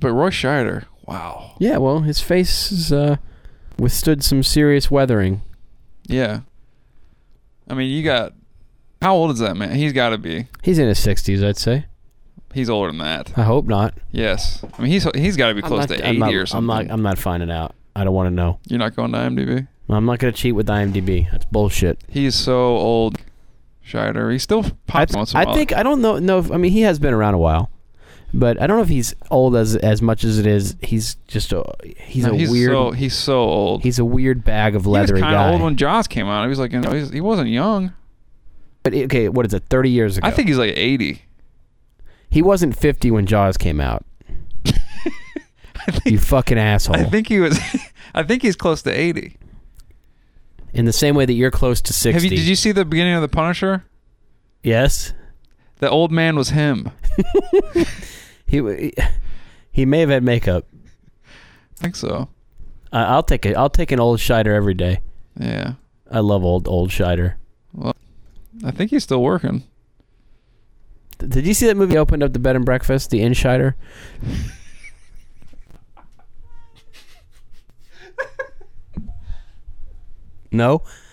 But Roy Scheider, wow. Yeah, well, his face has withstood some serious weathering. Yeah. I mean, you got... How old is that man? He's got to be. He's in his 60s, I'd say. He's older than that. I hope not. Yes. I mean, he's got to be close to 80 or something. I'm not finding out. I don't want to know. You're not going to IMDb? I'm not going to cheat with IMDb. That's bullshit. He's so old, Scheider. He still pops once in a while. I don't know if, I mean, he has been around a while. But I don't know if he's old as much as it is. He's just he's weird. He's so old. He's a weird bag of leathery guy. He was kind of old when Jaws came out. He was like, he wasn't young. But okay, what is it? 30 years ago. I think he's like 80. He wasn't 50 when Jaws came out. You fucking asshole. I think he was. I think he's close to 80. In the same way that you're close to 60. Did you see the beginning of The Punisher? Yes. The old man was him. He may have had makeup. I think so. I'll take an old Scheider every day. Yeah. I love old Scheider. Well, I think he's still working. Did you see that movie opened up the bed and breakfast, The Inn Scheider? No?